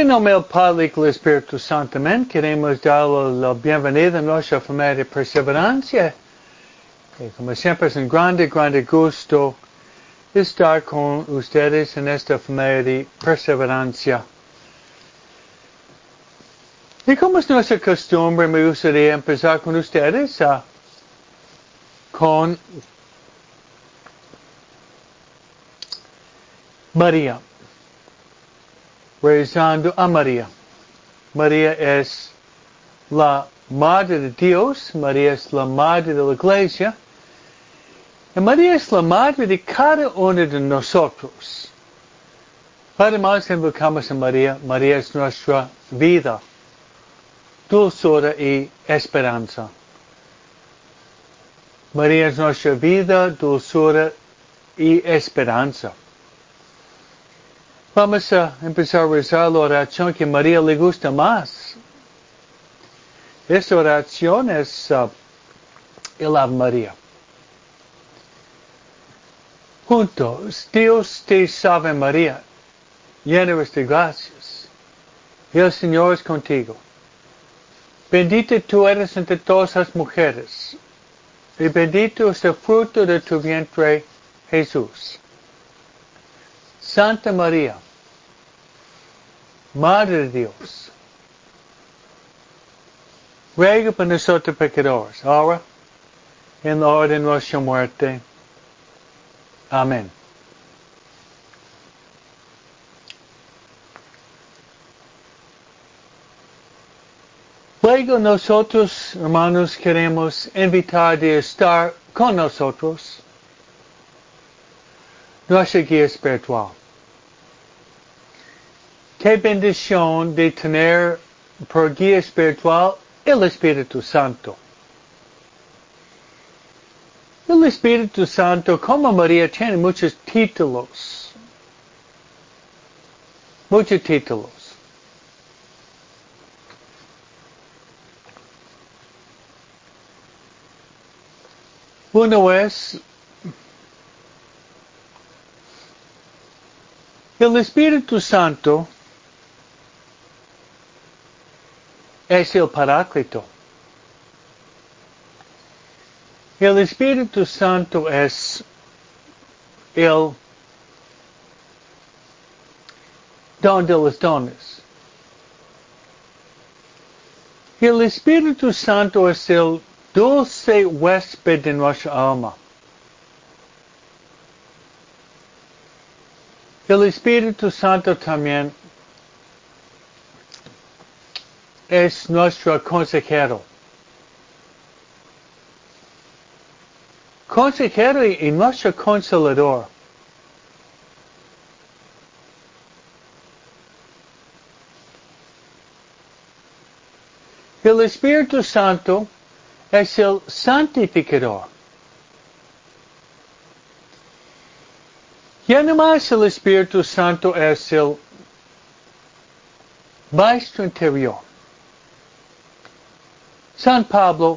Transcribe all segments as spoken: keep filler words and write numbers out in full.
En nombre del Padre y del Espíritu Santo, amén. Queremos darle la bienvenida a nuestra familia de perseverancia. Que como siempre es un grande, grande gusto estar con ustedes en esta familia de perseverancia. Y como es nuestra costumbre, me gustaría empezar con ustedes uh, con María. Rezando a María. María es la Madre de Dios, María es la Madre de la Iglesia, y María es la Madre de cada uno de nosotros. Además, invocamos a María, María es nuestra vida, dulzura y esperanza. María es nuestra vida, dulzura y esperanza. Vamos a empezar a rezar la oración que a María le gusta más. Esta oración es uh, el Ave María. Juntos, Dios te salve María, llena eres de gracias. El Señor es contigo. Bendita tú eres entre todas las mujeres, y bendito es el fruto de tu vientre, Jesús. Santa María, Madre de Dios, ruega por nosotros pecadores, ahora en la hora de nuestra muerte. Amén. Luego nosotros, hermanos, queremos invitar a estar con nosotros nuestra guía espiritual. Qué bendición de tener por guía espiritual el Espíritu Santo. El Espíritu Santo, como María, tiene muchos títulos. Muchos títulos. Uno es, el Espíritu Santo es el Paráclito. El Espíritu Santo es el don de los dones. El Espíritu Santo es el dulce huésped de nuestra alma. El Espíritu Santo también es nuestro consejero. Consejero y nuestro consolador. El Espíritu Santo es el santificador. Y además el Espíritu Santo es el maestro interior. San Pablo,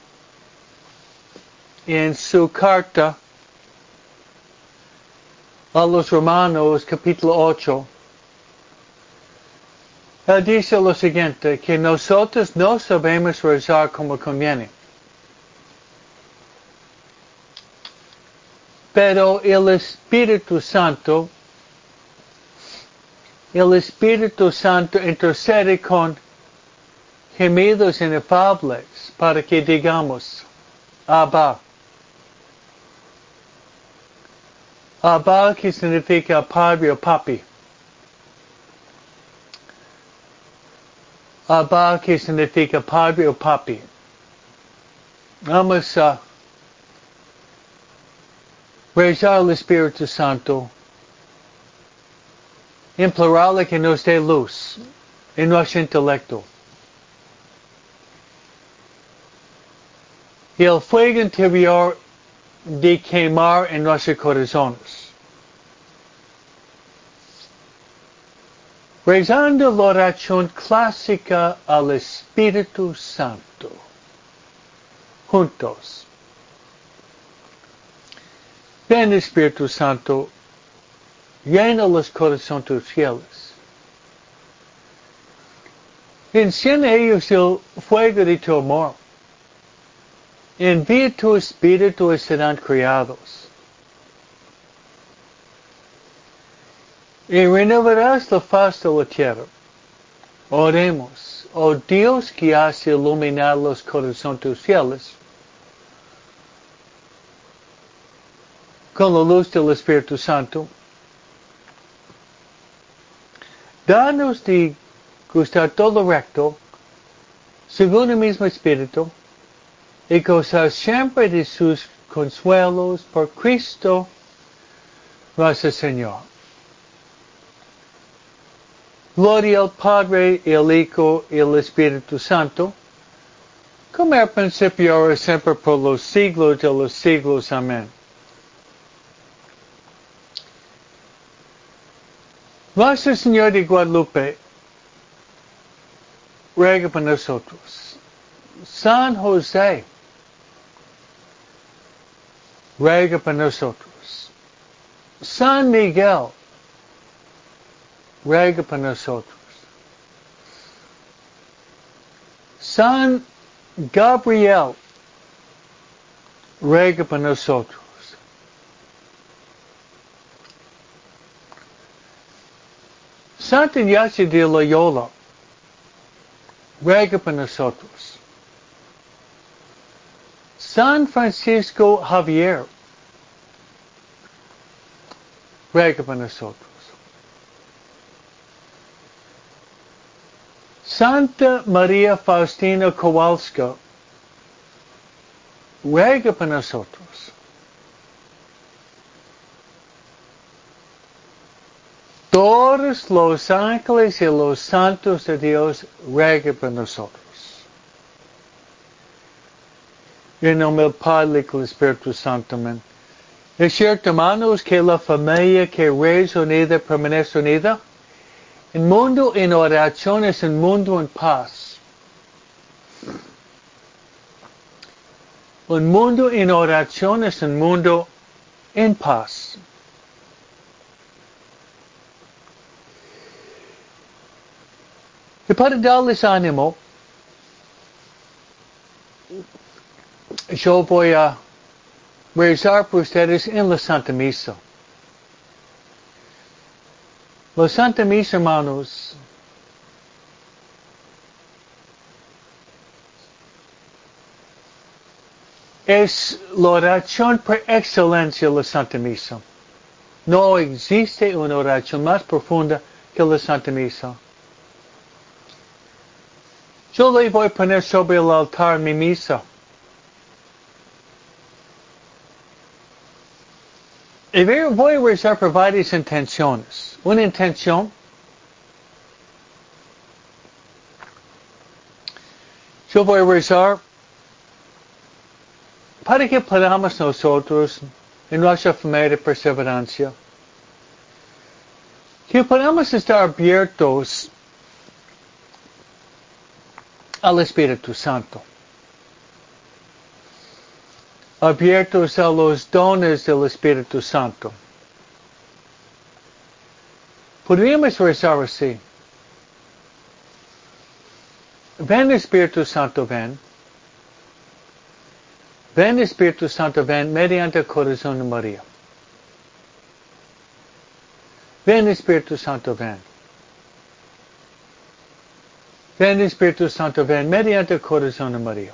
en su carta a los Romanos, capítulo ocho, él dice lo siguiente, que nosotros no sabemos rezar como conviene. Pero el Espíritu Santo, el Espíritu Santo intercede con gemidos inefables para que digamos, Abba. Abba, que significa padre o papi. Abba, que significa padre o papi. Vamos a rezar al Espíritu Santo, implorarle que nos dé luz en nuestro intelecto. Y el fuego interior de quemar en nuestros corazones. Rezando la oración clásica al Espíritu Santo. Juntos. Ven Espíritu Santo, llena los corazones tus fieles. Enciende ellos el fuego de tu amor. Envía tu espíritu y serán criados. Y renovarás la faz de la tierra. Oremos, oh Dios que hace iluminar los corazones de tus fieles con la luz del Espíritu Santo. Danos de gustar todo recto, según el mismo Espíritu, y gozar siempre de sus consuelos por Cristo nuestro Señor. Gloria al Padre, y al Hijo, y al Espíritu Santo, como al principio, ahora y siempre, por los siglos de los siglos. Amén. Nuestro Señor de Guadalupe, ruega por nosotros. San José, ruega por nosotros. San Miguel, ruega por nosotros. San Gabriel, ruega por nosotros. Santa Ignacia de Loyola, ruega por nosotros. San Francisco Javier, ruega por nosotros. Santa María Faustina Kowalska, ruega por nosotros. Todos los ángeles y los santos de Dios, ruega por nosotros. En nombre del Padre y del Espíritu Santo. Amén. Es cierto, hermanos, que la familia que reza unida permanece unida. El mundo en oración es un mundo en paz. Un mundo en oración es un mundo en paz. Y para darles ánimo, yo voy a rezar por ustedes en la Santa Misa. La Santa Misa, hermanos, es la oración por excelencia de la Santa Misa. No existe una oración más profunda que la Santa Misa. Yo le voy a poner sobre el altar mi misa. Y voy a rezar por varias intenciones. Una intención, yo voy a rezar para que podamos nosotros, en nuestra familia de perseverancia, que podamos estar abiertos al Espíritu Santo. Abiertos a los dones del Espíritu Santo. Podríamos rezar así. Ven Espíritu Santo, ven. Ven Espíritu Santo, ven mediante el corazón de María. Ven Espíritu Santo, ven. Ven Espíritu Santo, ven mediante el corazón de María.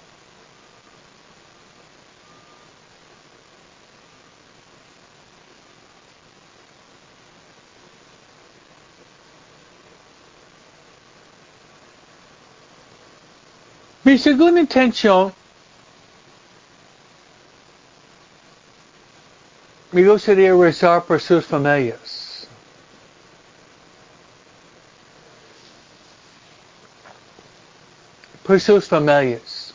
Mi segunda intención, me gustaría rezar por sus familias. Por sus familias.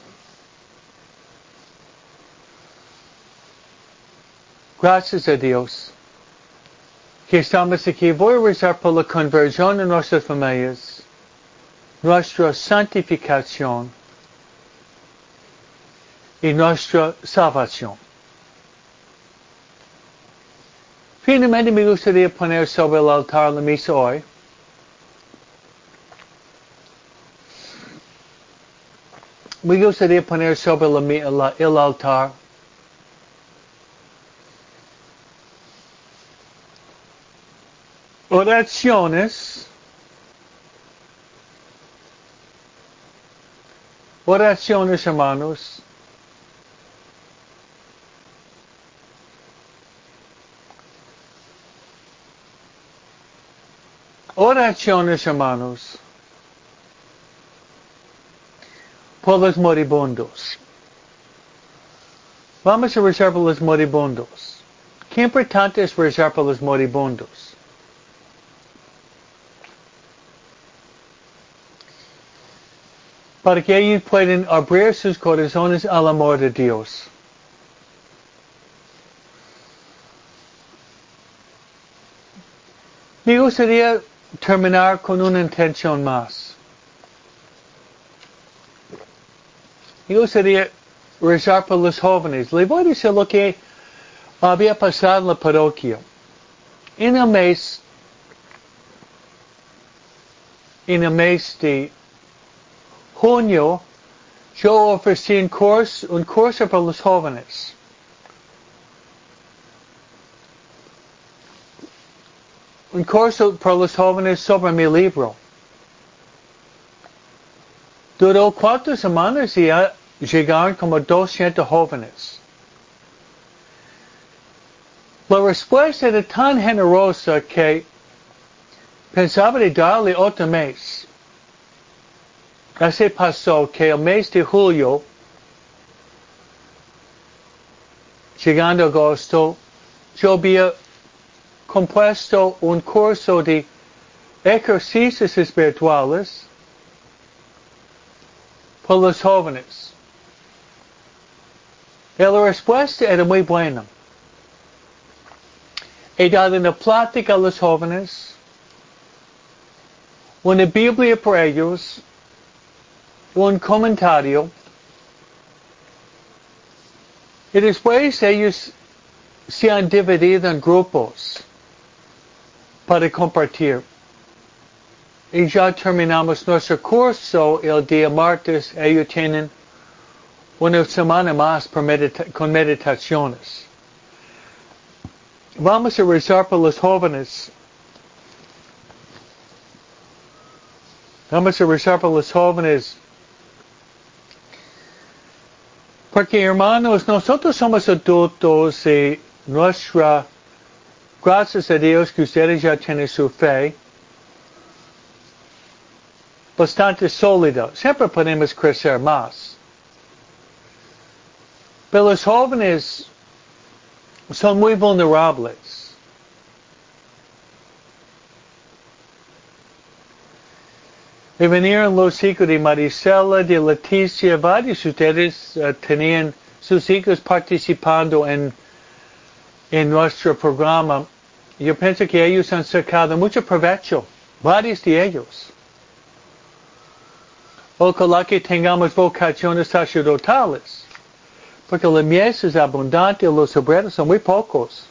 Gracias a Dios que estamos aquí. Voy a rezar por la conversión de nuestras familias, nuestra santificación y nuestra salvación. Finalmente me gustaría poner sobre el altar la misa hoy. me gustaría poner sobre la, la, el altar oraciones, oraciones, hermanos, oraciones, hermanos, por los moribundos. Vamos a rezar por los moribundos. Qué importante es rezar por los moribundos. Para que ellos puedan abrir sus corazones al amor de Dios. Me gustaría terminar con una intención más. Me gustaría rezar por los jóvenes. Le voy a decir lo que había pasado en la parroquia. En el mes, en el mes de junio, yo ofrecí un curso, un curso para los jóvenes. Un curso para los jóvenes sobre mi libro. Duró cuatro semanas y ya llegaron como doscientos jóvenes. La respuesta era tan generosa que pensaba de darle otro mes. Así pasó que el mes de julio, llegando a agosto, yo había compuesto un curso de ejercicios espirituales por los jóvenes. Y la respuesta era muy buena. He dado una plática a los jóvenes, una Biblia para ellos, un comentario, y después ellos se han dividido en grupos para compartir. Y ya terminamos nuestro curso el día martes. Ellos tienen una semana más medita con meditaciones. Vamos a rezar por los jóvenes. Vamos a rezar por los jóvenes. Porque hermanos, nosotros somos adultos y nuestra, gracias a Dios que ustedes ya tienen su fe bastante sólida. Siempre podemos crecer más. Pero los jóvenes son muy vulnerables. Y vinieron los hijos de Maricela, de Leticia, varios de ustedes uh, tenían sus hijos participando en, en nuestro programa. Yo pienso que ellos han sacado mucho provecho, varios de ellos. Ojalá que tengamos vocaciones sacerdotales, porque la mies es abundante y los obreros son muy pocos.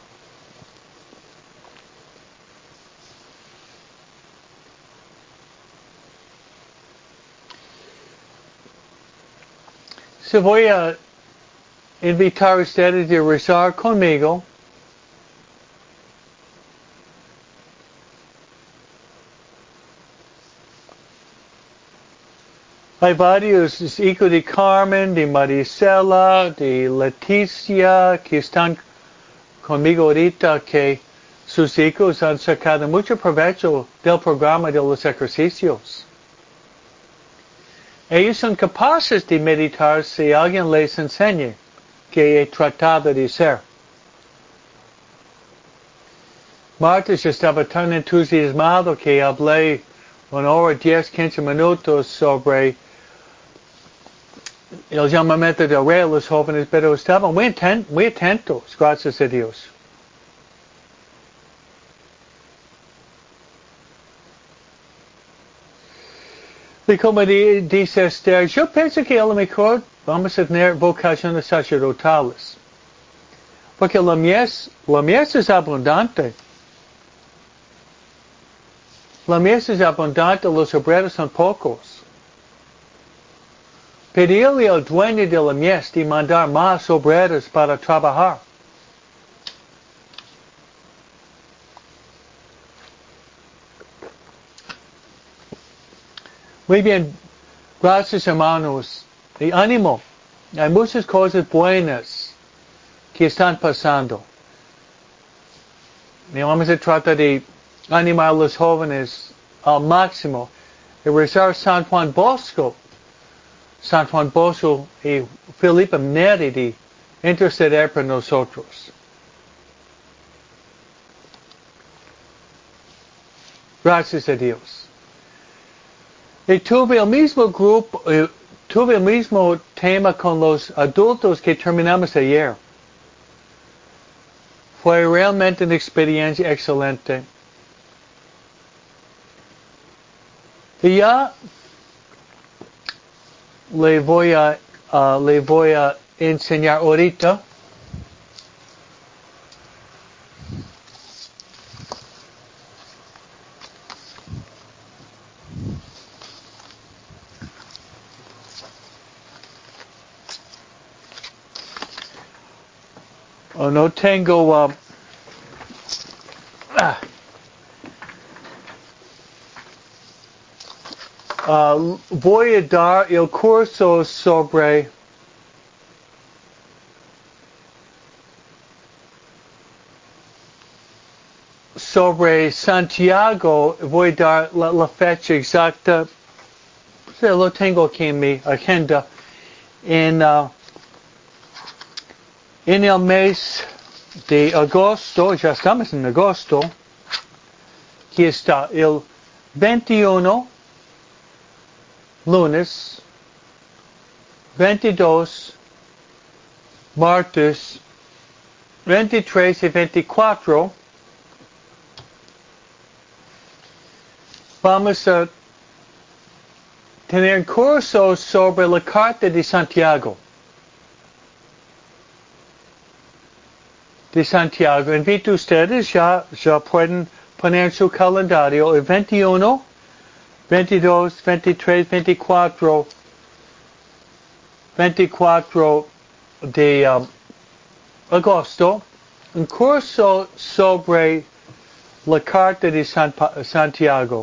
Se voy a invitar a ustedes a rezar conmigo. Hay varios hijos de Carmen, de Maricela, de Leticia, que están conmigo ahorita, que sus hijos han sacado mucho provecho del programa de los ejercicios. Ellos son capaces de meditar si alguien les enseña, que he tratado de ser. Martes estaba tan entusiasmado que hablé una hora, diez, quince minutos sobre el llamamiento del rey a los jóvenes, pero estaban muy, atent muy atentos, gracias a Dios. Y como di dice Esther, yo pienso que a lo mejor vamos a tener vocaciones sacerdotales. Porque la mies, la mies es abundante. La mies es abundante, los obreros son pocos. pedirle al dueño de la mies de mandar más obreros para trabajar. Muy bien, gracias hermanos. Y ánimo, hay muchas cosas buenas que están pasando. Y vamos a tratar de animar a los jóvenes al máximo. Y rezar San Juan Bosco, San Juan Bosco y Felipe Neri de interceder por nosotros. Gracias a Dios. Y tuve el mismo grupo, eh, tuve el mismo tema con los adultos que terminamos ayer. Fue realmente una experiencia excelente. Y ya le voy a, uh, le voy a enseñar ahorita. Oh, no tengo... Uh, ah. Uh, voy a dar el curso sobre sobre Santiago. Voy a dar la, la fecha exacta. Lo tengo aquí en mi agenda. En, uh, en el mes de agosto, ya estamos en agosto, aquí está el veintiuno, lunes, veintidós, martes, veintitrés y veinticuatro, vamos a tener cursos sobre la Carta de Santiago. De Santiago. Invito a ustedes, ya, ya pueden poner su calendario el veintiuno, veintidós, veintitrés, veinticuatro, veinticuatro de um, agosto, un curso sobre la Carta de San pa- Santiago.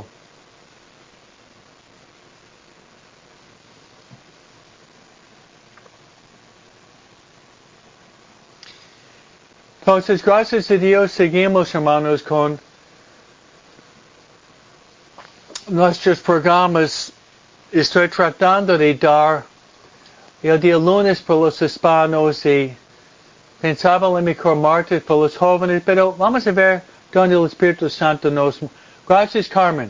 Entonces, gracias a Dios, seguimos, hermanos, con nuestros programas. Estoy tratando de dar el día lunes por los hispanos y pensaba en el mejor martes por los jóvenes, pero vamos a ver donde el Espíritu Santo nos... Gracias, Carmen.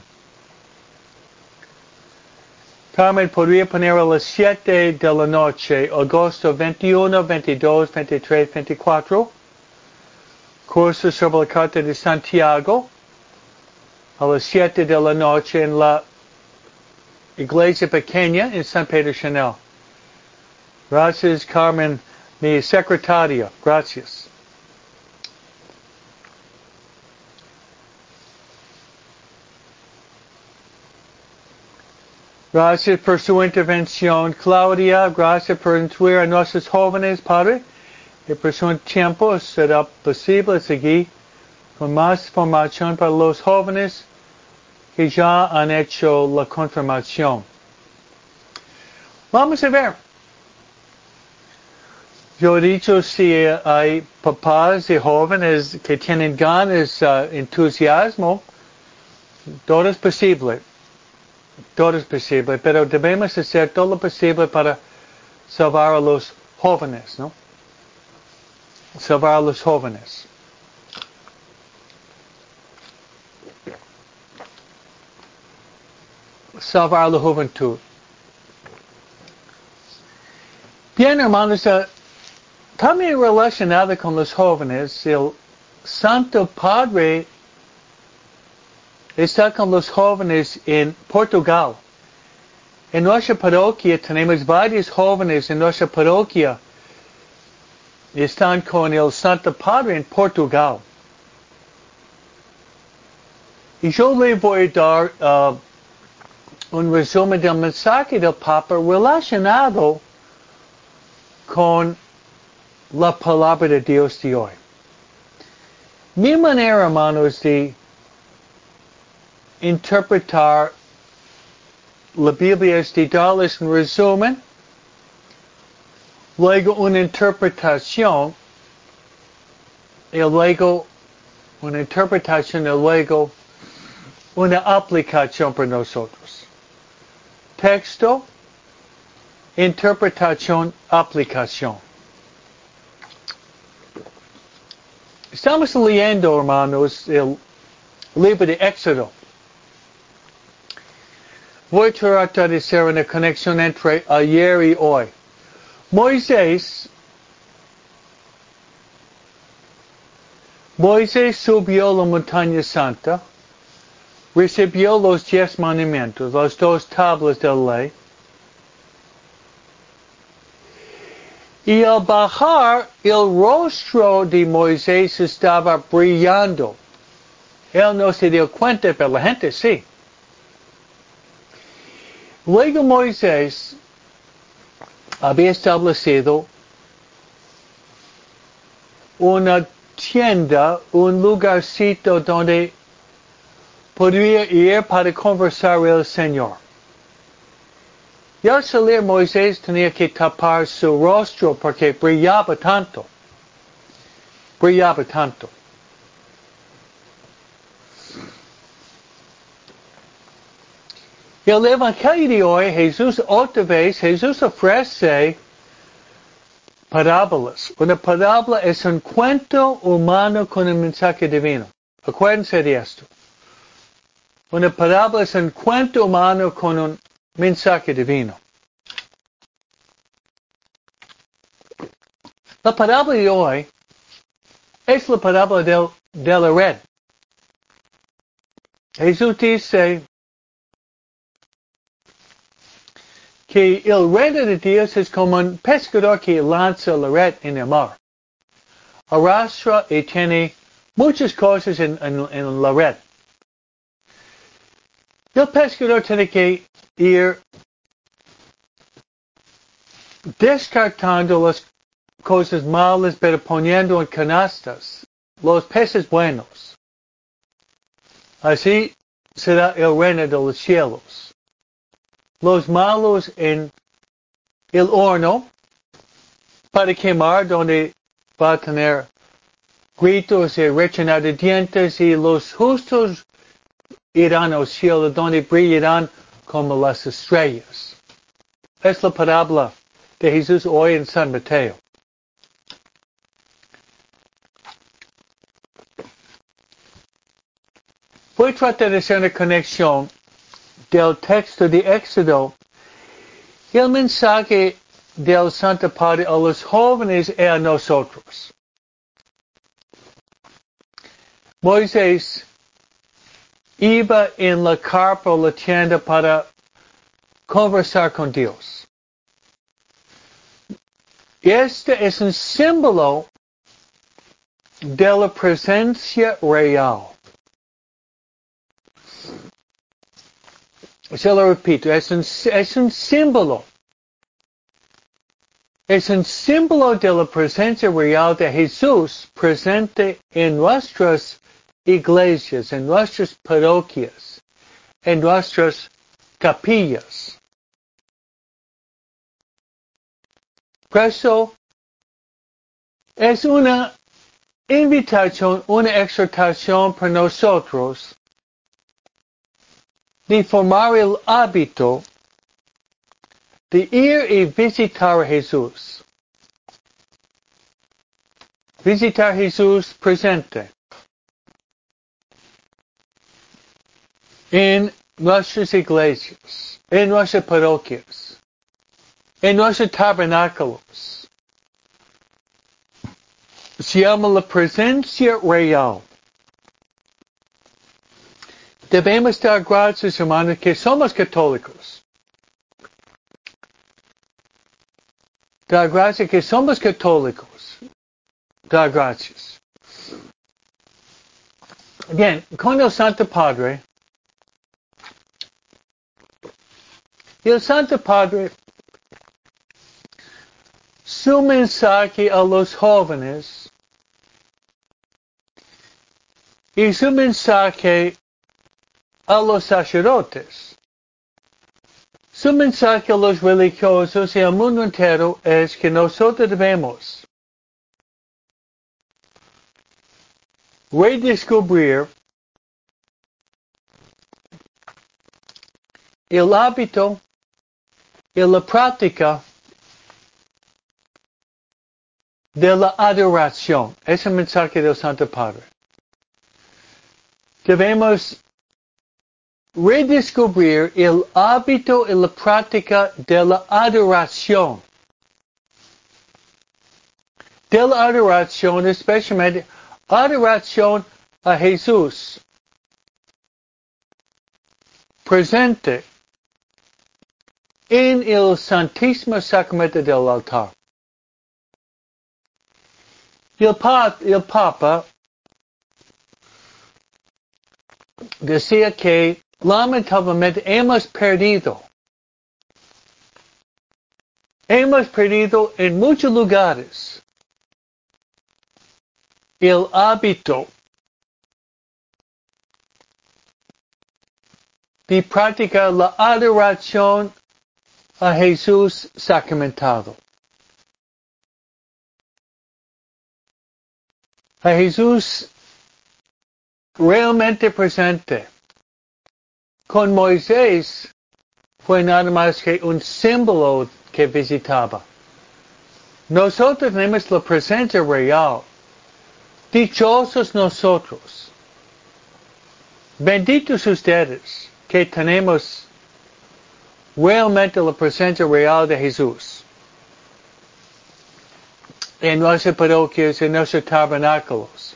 Carmen, podría poner a las siete de la noche, agosto veintiuno, veintidós, veintitrés, veinticuatro. Curso sobre la Carta de Santiago a las siete de la noche en la iglesia pequeña en San Pedro Chanel. Gracias, Carmen, mi secretaria. Gracias. Gracias por su intervención, Claudia. Gracias por instruir a nuestros jóvenes, Padre. Y por su tiempo será posible seguir con más formación para los jóvenes que ya han hecho la confirmación. Vamos a ver. Yo he dicho, si hay papás y jóvenes que tienen ganas, uh, entusiasmo, todo es posible. Todo es posible, pero debemos hacer todo lo posible para salvar a los jóvenes, ¿no? Salvar a los jóvenes. Salvar la juventud. Bien, hermanos, uh, también relacionado con los jóvenes, el Santo Padre está con los jóvenes en Portugal. En nuestra parroquia tenemos varios jóvenes en nuestra parroquia. Están con el Santo Padre en Portugal. Y yo le voy a dar uh, un resumen del mensaje del Papa relacionado con la palabra de Dios de hoy. Mi manera, hermanos, de interpretar la Biblia es de darles un resumen, luego una interpretación, y luego una interpretación y luego una aplicación para nosotros. Texto, interpretación, aplicación. Estamos leyendo, hermanos, el libro de Éxodo. Voy a tratar de hacer una conexión entre ayer y hoy. Moisés, Moisés subió a la montaña santa, recibió los diez mandamientos, las dos tablas de la ley, y al bajar, el rostro de Moisés estaba brillando. Él no se dio cuenta, pero la gente sí. Luego Moisés había establecido una tienda, un lugarcito donde podría ir para conversar con el Señor. Y al salir Moisés tenía que tapar su rostro porque brillaba tanto. Brillaba tanto. El Evangelio de hoy, Jesús otra vez, Jesús ofrece parábolas. Una parábola es un cuento humano con un mensaje divino. Acuérdense de esto. Una parábola es un cuento humano con un mensaje divino. La parábola de hoy es la parábola del, de la red. Jesús dice que el reino de Dios es como un pescador que lanza la red en el mar. Arrastra y tiene muchas cosas en, en, en la red. El pescador tiene que ir descartando las cosas malas, pero poniendo en canastas los peces buenos. Así será el reino de los cielos. Los malos en el horno para quemar, donde va a tener gritos y rechinar de dientes, y los justos irán al cielo, donde brillarán como las estrellas. Es la parábola de Jesús hoy en San Mateo. Voy a tratar de hacer una conexión del texto de Éxodo y el mensaje del Santo Padre a los jóvenes y a nosotros. Moisés iba en la carpa o la tienda para conversar con Dios. Este es un símbolo de la presencia real. Se lo repito, es un, es un símbolo. Es un símbolo de la presencia real de Jesús presente en nuestras iglesias, en nuestras parroquias, en nuestras capillas. Por eso es una invitación, una exhortación para nosotros de formar el hábito de ir y visitar a Jesús. Visitar a Jesús presente en nuestras iglesias, en nuestras parroquias, en nuestros tabernáculos. Se llama la presencia real. Debemos dar gracias, hermanos, que somos católicos. Dar gracias que somos católicos. Dar gracias. Bien, con el Santo Padre, Y el Santo Padre, su mensaje a los jóvenes y su mensaje a los sacerdotes, su mensaje a los religiosos y al mundo entero es que nosotros debemos redescubrir el hábito y la práctica de la adoración. Es el mensaje del Santo Padre. Debemos redescubrir el hábito y la práctica de la adoración. De la adoración, especialmente adoración a Jesús presente en el Santísimo Sacramento del altar. El, pa el Papa decía que lamentablemente hemos perdido, hemos perdido en muchos lugares el hábito de practicar la adoración a Jesús sacramentado. A Jesús realmente presente. Con Moisés fue nada más que un símbolo que visitaba. Nosotros tenemos la presencia real. Dichosos nosotros. Benditos ustedes que tenemos realmente la presencia real de Jesús en nuestras parroquias, en nuestros tabernáculos.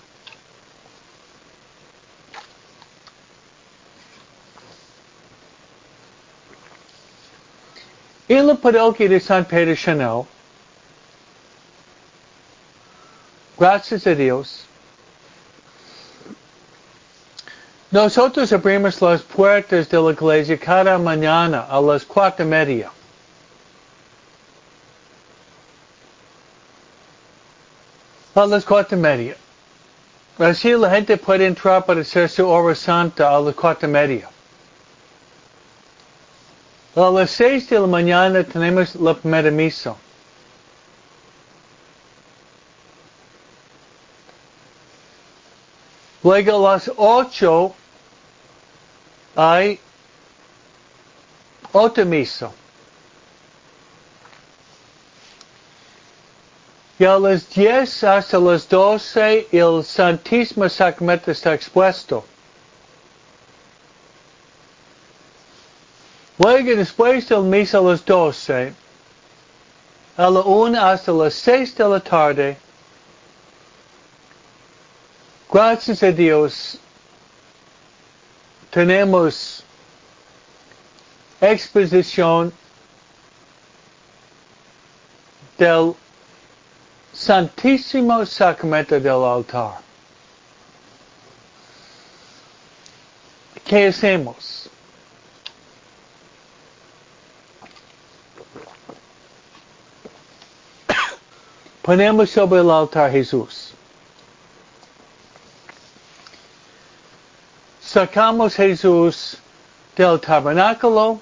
En la parroquia de San Pedro Chanel, gracias a Dios, nosotros abrimos las puertas de la iglesia cada mañana a las cuatro y media. A las cuatro y media. Así la gente puede entrar para hacer su hora santa a las cuatro y media. A las seis de la mañana tenemos la primera misa. Luego a las ocho hay otra misa. Y a las diez hasta las doce el Santísimo Sacramento está expuesto. Luego después del misa a las doce, a la una hasta las seis de la tarde, gracias a Dios, tenemos exposición del Santísimo Sacramento del altar. ¿Qué hacemos? Ponemos sobre el altar Jesús. Sacamos Jesús del tabernáculo,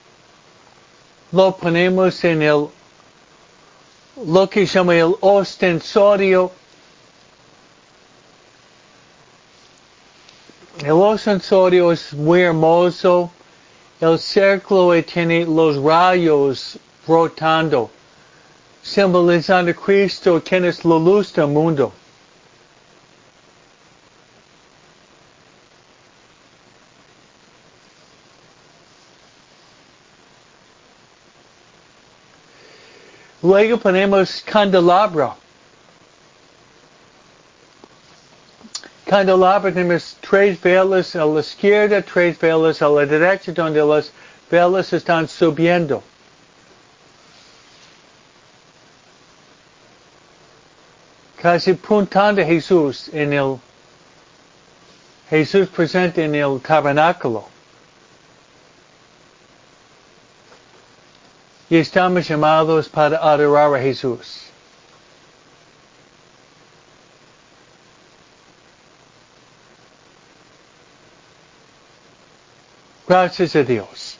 lo ponemos en el, lo que se llama el ostensorio. El ostensorio es muy hermoso. El círculo tiene los rayos rotando, simbolizando a Cristo, quien es la luz del mundo. Luego ponemos candelabro. Candelabro tenemos tres velas a la izquierda, tres velas a la derecha, donde las velas están subiendo. Casi puntando a Jesús en el Jesús presente en el tabernáculo. y estamos llamados para adorar a Jesús. Gracias a Dios.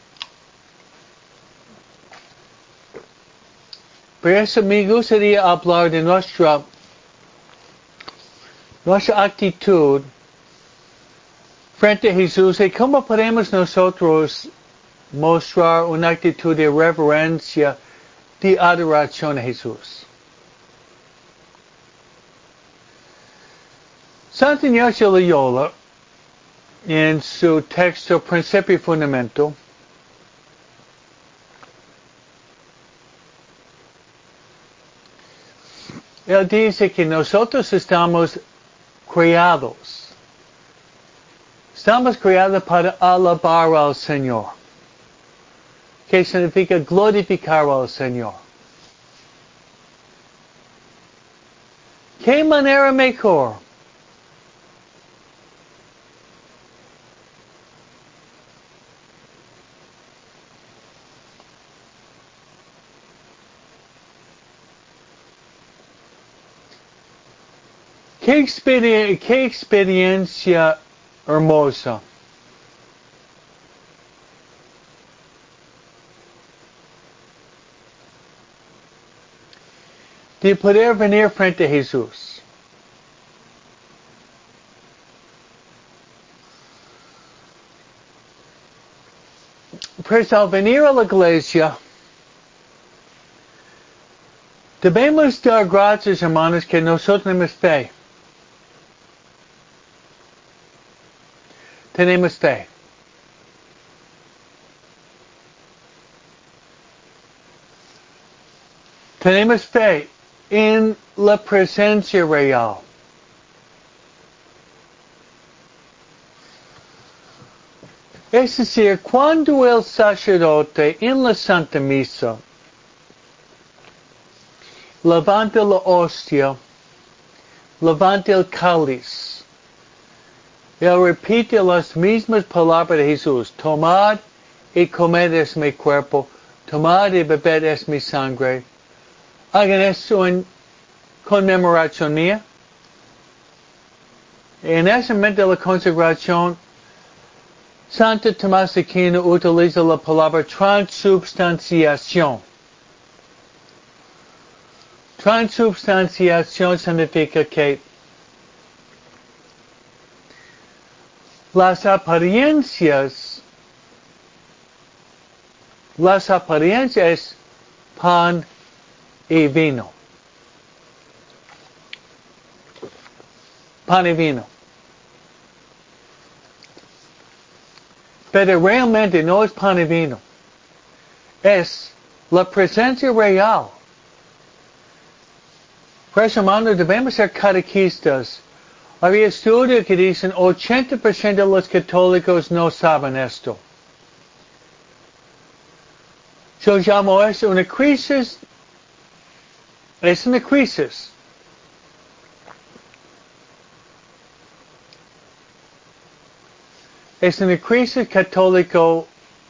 Por eso me gustaría hablar de nuestra, nuestra actitud frente a Jesús y cómo podemos nosotros mostrar una actitud de reverencia, de adoración a Jesús. Santo Ignacio Loyola, en su texto Principio y Fundamento, él dice que nosotros estamos creados. Estamos creados para alabar al Señor. ¿Qué significa glorificar al Señor? ¿Qué manera mejor? ¿Qué, experien- qué experiencia hermosa? De poder venir frente a Jesús. Pues al venir a la iglesia, debemos dar gracias, hermanos, que nosotros tenemos fe. Tenemos fe. Tenemos fe en la presencia real. Es decir, cuando el sacerdote en la Santa Misa levanta la hostia, levanta el cáliz, él repite las mismas palabras de Jesús: tomad y comed es mi cuerpo, tomad y bebed es mi sangre. Hagan eso en conmemoración mía. En ese momento de la consagración, Santo Tomás de Aquino utiliza la palabra transubstanciación. Transubstanciación significa que las apariencias, las apariencias es pan y vino. Pan y vino. Pero realmente no es pan y vino. Es la presencia real. Por eso, hermanos, debemos ser catequistas. Hay estudios que dicen ochenta por ciento de los católicos no saben esto. Yo llamo eso una crisis. Es una crisis. Es una crisis católico.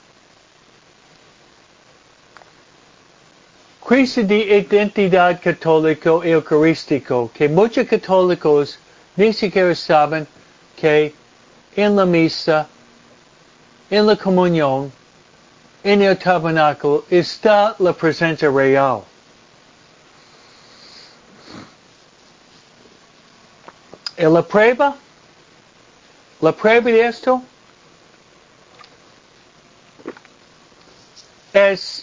Crisis de identidad católico y eucarístico, que muchos católicos ni siquiera saben que en la misa, en la comunión, en el tabernáculo está la presencia real. Y la prueba, la prueba de esto es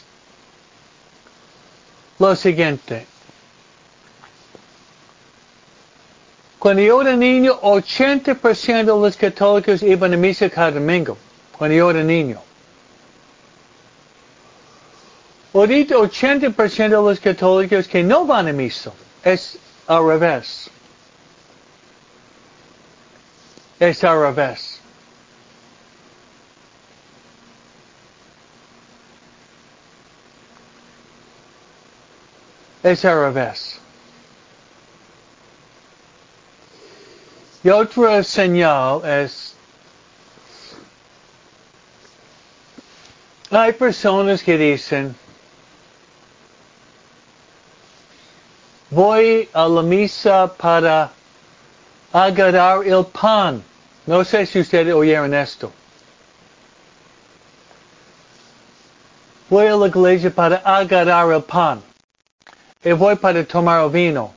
lo siguiente. Cuando yo era niño, ochenta por ciento de los católicos iban a misa cada domingo. Cuando yo era niño. Ahorita ochenta por ciento de los católicos que no van a misa. Es al revés. Es al revés. Es al revés. Y otra señal es, hay personas que dicen, voy a la misa para agarrar el pan. No sé si ustedes oyeron esto. Voy a la iglesia para agarrar el pan. Y voy para tomar el vino.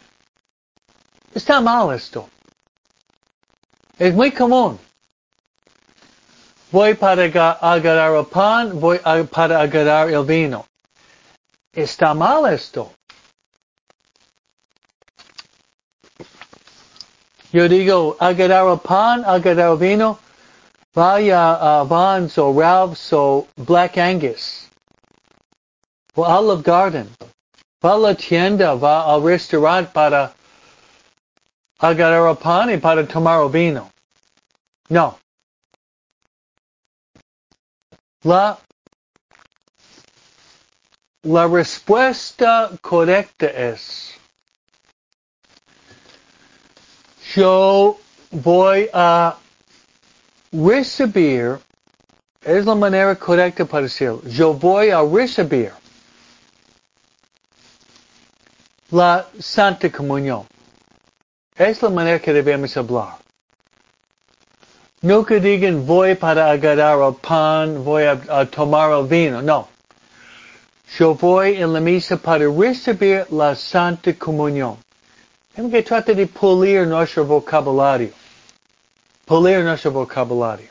Está mal esto. Es muy común. Voy para agarrar el pan, voy a, para agarrar el vino. Está mal esto. Yo digo, agarrar el pan, agarrar el vino, vaya a Vons o Ralph's o Black Angus. O Olive Garden. Va a la tienda, va al restaurante para agarrar el pan y para tomar el vino. No. La, la respuesta correcta es, yo voy a recibir, es la manera correcta para decirlo, yo voy a recibir la Santa Comunión. Es la manera que debemos hablar. Nunca digan voy para agarrar el pan, voy a, a tomar el vino. No. Yo voy en la misa para recibir la Santa Comunión. Tenemos que tratar de pulir nuestro vocabulario. Pulir nuestro vocabulario.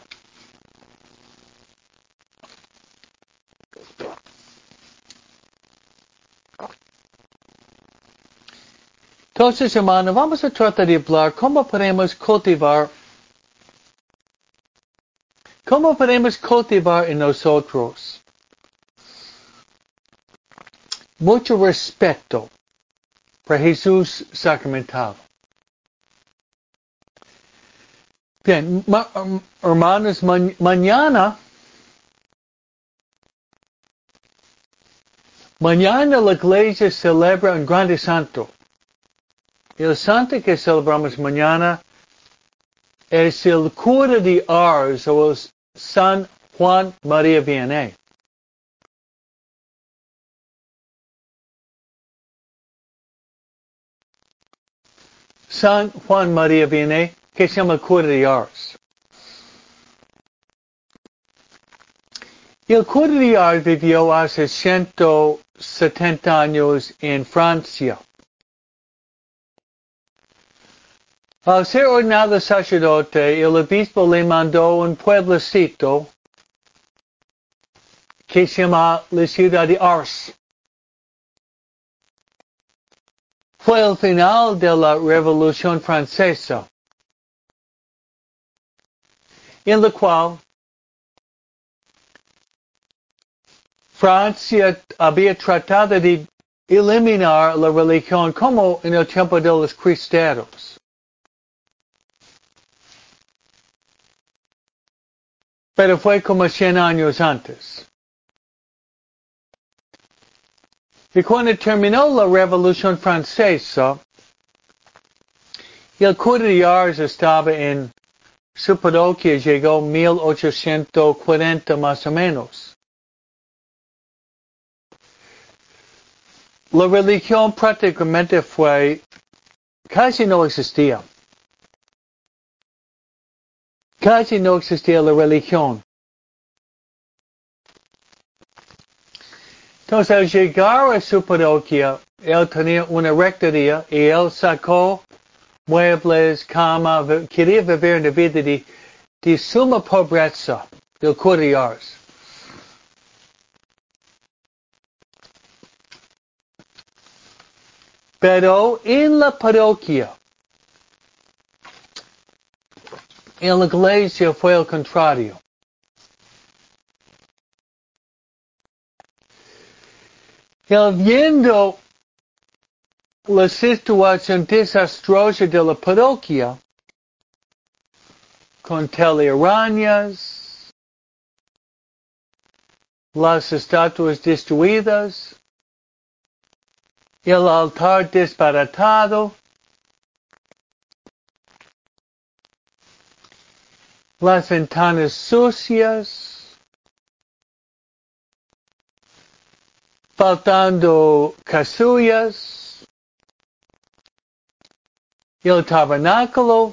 Entonces, hermano, vamos a tratar de hablar cómo podemos cultivar, cómo podemos cultivar en nosotros mucho respeto por Jesús sacramentado. Bien, ma hermanos, ma mañana, mañana la iglesia celebra un grande santo. El santo que celebramos mañana es el cura de Ars o el San Juan María Vianney. San Juan María Vianney, que se llama el cura de Ars. El cura de Ars vivió hace ciento setenta años en Francia. Al ser ordenado sacerdote, el obispo le mandó un pueblecito que se llama la ciudad de Ars. Fue el final de la Revolución Francesa, en la cual Francia había tratado de eliminar la religión como en el tiempo de los cristianos. Pero fue como cien años antes. Y cuando terminó la Revolución Francesa, el cura de Ars estaba en su parroquia, llegó en mil ochocientos cuarenta más o menos. La religión prácticamente fue, casi no existía. Casi no existía la religión. Entonces, al llegar a su parroquia, él tenía una rectoría y él sacó muebles, cama, quería vivir una vida de, de suma pobreza, del cura de Ars. Pero en la parroquia, en la iglesia fue el contrario. Él viendo la situación desastrosa de la parroquia, con telarañas, las estatuas destruidas, el altar desbaratado, las ventanas sucias, faltando casullas, el tabernáculo.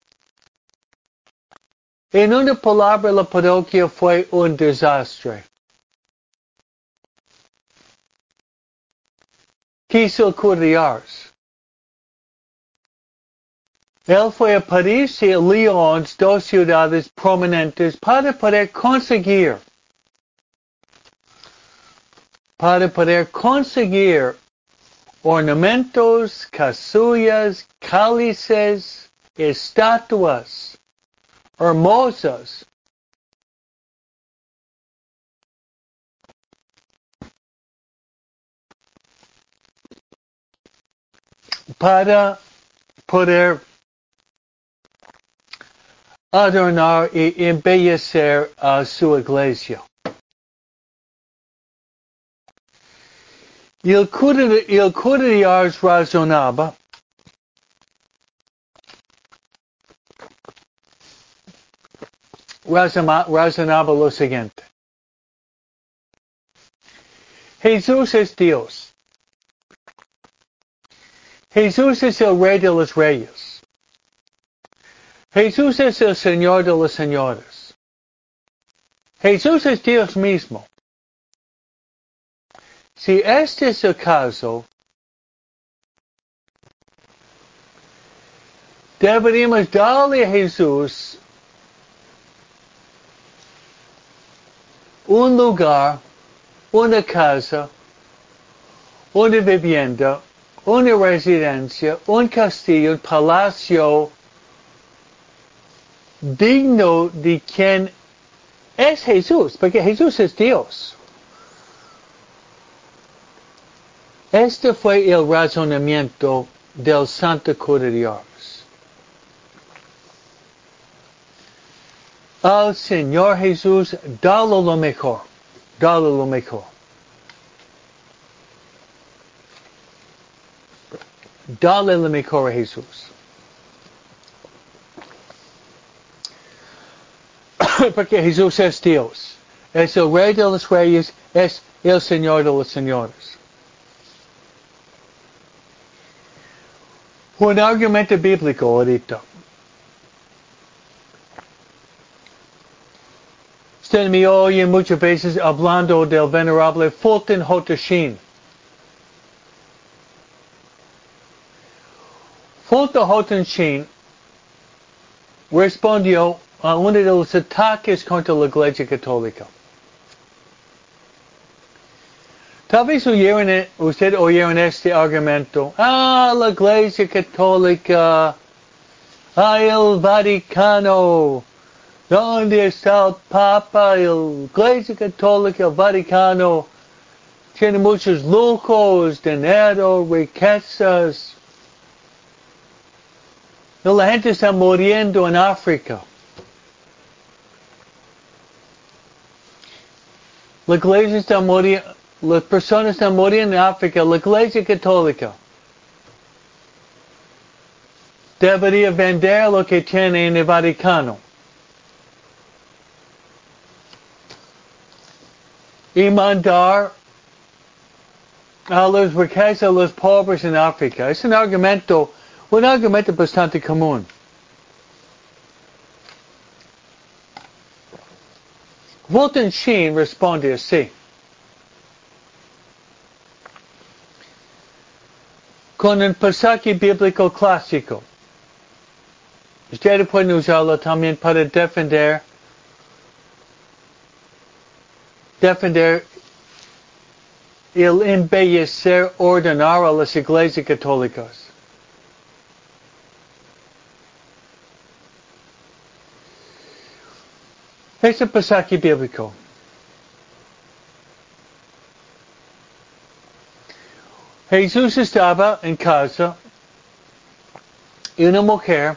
En una palabra, la parroquia fue un desastre. Quiso el cura de Ars. Él fue a París y a Lyon, dos ciudades prominentes, para poder conseguir, para poder conseguir ornamentos, casullas, cálices, estatuas hermosas. Para poder adornar y embellecer a su iglesia. Y el cura de, el cura de Ars razonaba razonaba lo siguiente. Jesús es Dios. Jesús es el Rey de los Reyes. Jesús es el Señor de los Señores. Jesús es Dios mismo. Si este es el caso, deberíamos darle a Jesús un lugar, una casa, una vivienda, una residencia, un castillo, un palacio digno de quien es Jesús, porque Jesús es Dios. Este fue el razonamiento del Santo Cura de Ars. Al Señor Jesús, dale lo mejor, dale lo mejor. Dale lo mejor a Jesús. Porque Jesús es Dios. Es el Rey de los Reyes, es el Señor de los Señores. Un argumento bíblico ahorita. Usted me oye muchas veces hablando del venerable Fulton Hotoshin. Fulton Hotoshin respondió a uno de los ataques contra la Iglesia Católica. Tal vez oyeron, usted oyeron este argumento. Ah, la Iglesia Católica. Ah, el Vaticano. ¿Dónde está el Papa? La Iglesia Católica, el Vaticano. Tiene muchos lujos, dinero, riquezas. Y la gente está muriendo en África. La Iglesia está muriendo. Las personas están muriendo en África. La Iglesia Católica debería vender lo que tiene en el Vaticano y mandar a los riquezas a los pobres en África. Es un argumento, un argumento bastante común. Fulton Sheen responde así. Con un pasaje bíblico clásico. Ustedes pueden usarlo también para defender, defender el embellecer, ordenar a las iglesias católicas. Este pasaje bíblico. Jesús estaba en casa y una mujer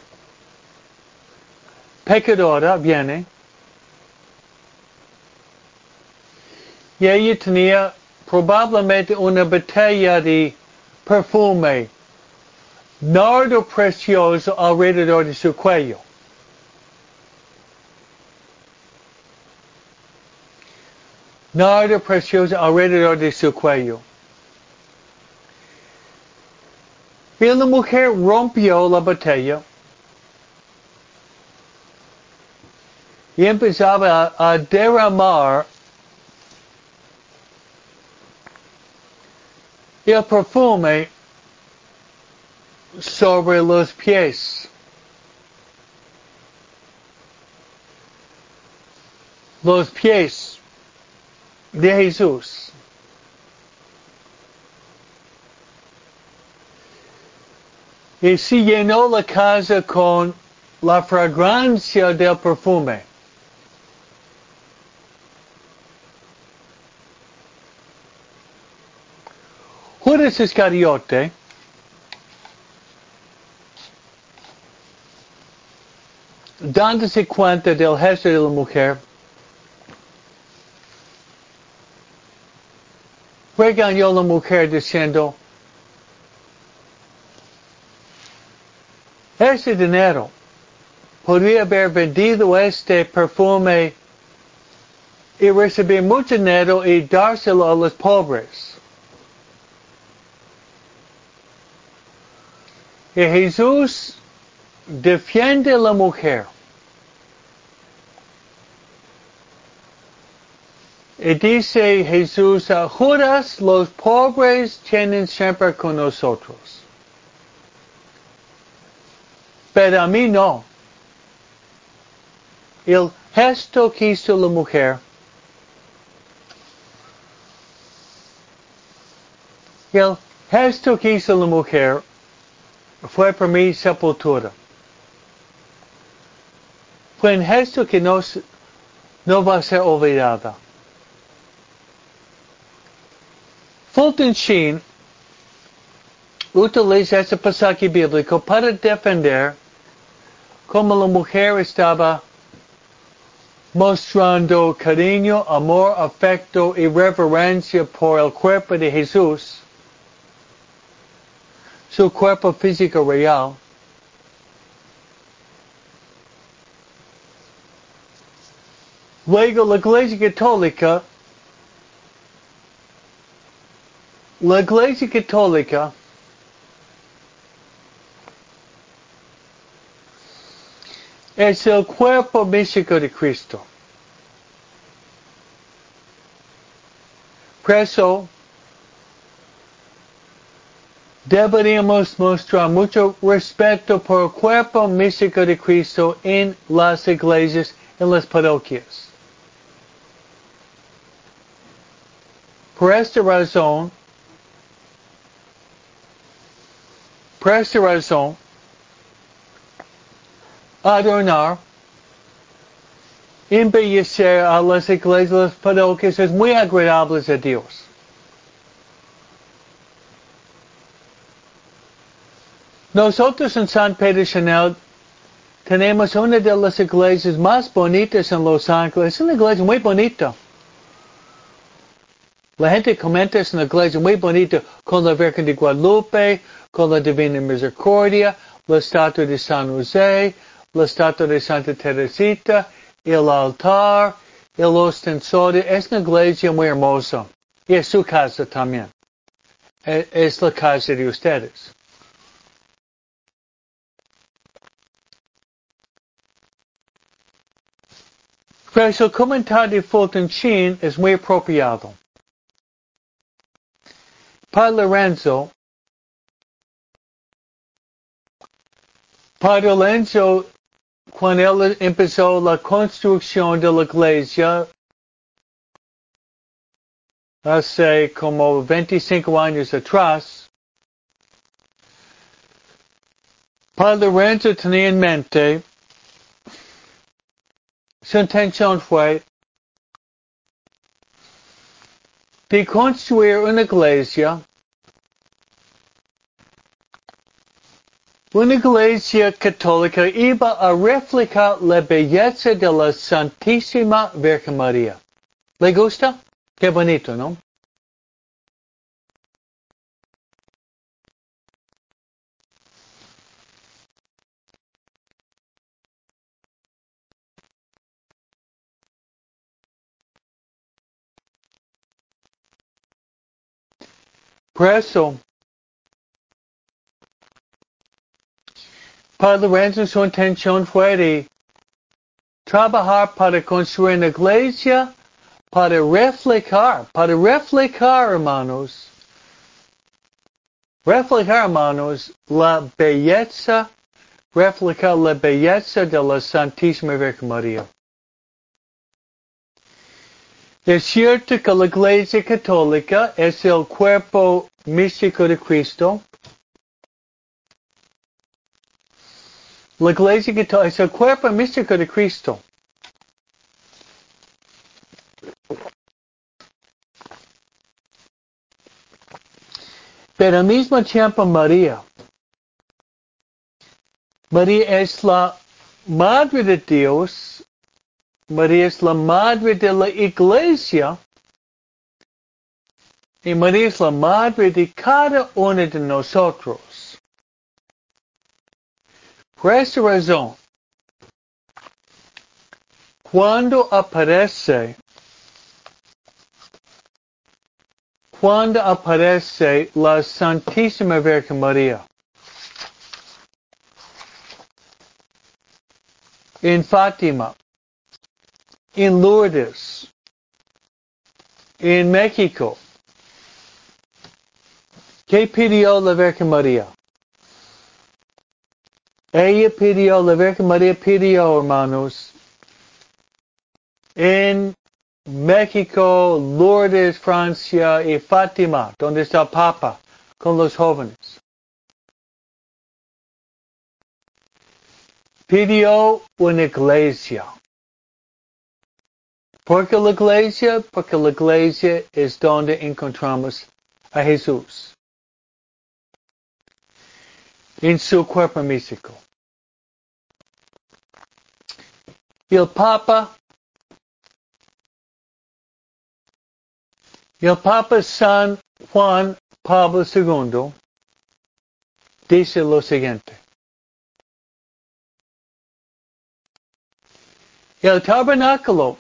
pecadora viene y ella tenía probablemente una botella de perfume, nardo precioso alrededor de su cuello. Nardo precioso alrededor de su cuello. Y la mujer rompió la botella y empezaba a, a derramar el perfume sobre los pies. Los pies de Jesús. Y se llenó la casa con la fragancia del perfume. Judas Iscariote dándose cuenta del gesto de la mujer, regañó a la mujer diciendo, ese dinero podría haber vendido este perfume y recibir mucho dinero y dárselo a los pobres. Y Jesús defiende a la mujer. Y dice Jesús, a Judas, los pobres tienen siempre con nosotros. Pero a mí no. El gesto que hizo la mujer, el gesto que hizo la mujer fue para mí sepultura. Fue un gesto que no, no va a ser olvidado. Fulton Sheen utiliza este pasaje bíblico para defender cómo la mujer estaba mostrando cariño, amor, afecto y reverencia por el cuerpo de Jesús, su cuerpo físico real. Luego la Iglesia Católica, la Iglesia Católica es el cuerpo místico de Cristo. Por eso, deberíamos mostrar mucho respeto por el cuerpo místico de Cristo en las iglesias, en las parroquias. Por esta razón, por esta razón, adornar, embellecer a las iglesias, las parroquias es muy agradable a Dios. Nosotros en San Pedro Chanel tenemos una de las iglesias más bonitas en Los Ángeles. Es una iglesia muy bonita. La gente comenta es una iglesia muy bonita con la Virgen de Guadalupe, con la Divina Misericordia, la estatua de San José, la estatua de Santa Teresita, el altar, el ostensorio. Es una iglesia muy hermosa. Y es su casa también. Es la casa de ustedes. Pero el comentario de Fulton Sheen es muy apropiado. Padre Lorenzo, Padre Lorenzo, cuando él empezó la construcción de la iglesia, hace como veinticinco años atrás, Padre Lorenzo tenía en mente, su intención fue de construir una iglesia, una iglesia católica iba a reflejar la belleza de la Santísima Virgen María. ¿Le gusta? Qué bonito, ¿no? Por eso, Para Lorenzo su intención fue de trabajar para construir una iglesia, para reflejar, para reflejar, hermanos, reflejar, hermanos, la belleza, reflejar la belleza de la Santísima Virgen María. Es cierto que la Iglesia Católica es el cuerpo místico de Cristo. La Iglesia Católica es el cuerpo místico de Cristo. Pero al mismo tiempo María, María es la Madre de Dios, María es la Madre de la Iglesia, y María es la Madre de cada uno de nosotros. Por esta razón, cuando aparece, cuando aparece la Santísima Virgen María en Fátima, en Lourdes, en México, ¿qué pidió la Virgen María? Ella pidió, la Virgen María pidió, hermanos, en México, Lourdes, Francia y Fátima, donde está el Papa con los jóvenes. Pidió una iglesia. ¿Por qué la iglesia? Porque la iglesia es donde encontramos a Jesús. En su cuerpo místico. Y el Papa, y el Papa San Juan Pablo segundo dice lo siguiente. El tabernáculo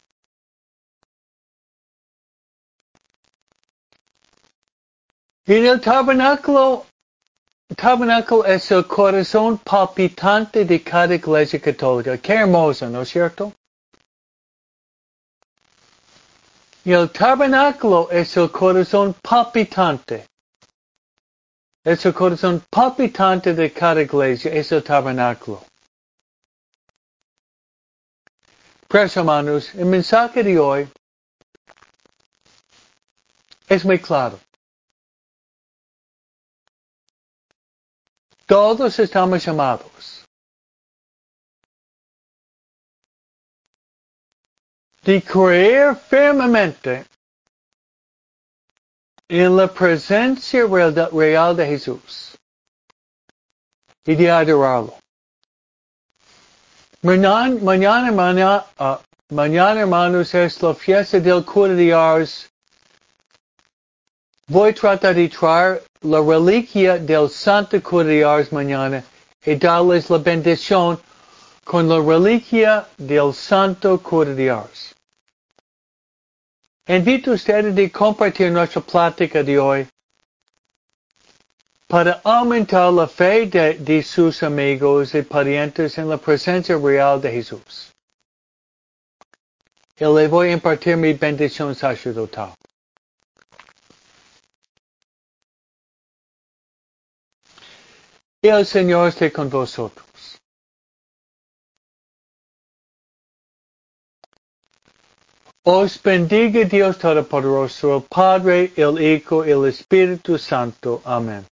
en el tabernáculo, el tabernáculo es el corazón palpitante de cada iglesia católica. Qué hermoso, ¿no es cierto? Y el tabernáculo es el corazón palpitante. Es el corazón palpitante de cada iglesia, es el tabernáculo. Pues hermanos, el mensaje de hoy es muy claro. Todos estamos llamados de creer firmemente en la presencia real de Jesús y de adorarlo. Mañana, mañana, mañana, uh, mañana, hermanos, es la fiesta del cura de Ars. Voy a tratar de traer la reliquia del Santo Cura de Ars mañana y darles la bendición con la reliquia del Santo Cura de Ars. Invito a ustedes a compartir nuestra plática de hoy para aumentar la fe de, de sus amigos y parientes en la presencia real de Jesús. Y le voy a impartir mi bendición sacerdotal. Y el Señor esté con vosotros. Os bendiga Dios Todopoderoso, el Padre, el Hijo y el Espíritu Santo. Amén.